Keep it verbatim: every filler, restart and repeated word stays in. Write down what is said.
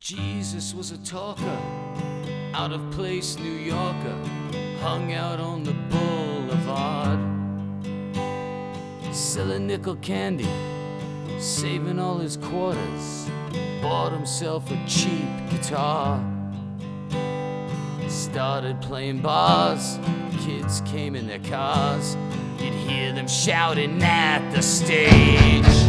Jesus was a talker, out of place New Yorker, hung out on the boulevard, selling nickel candy, saving all his quarters, bought himself a cheap guitar, started playing bars, kids came in their cars, you'd hear them shouting at the stage.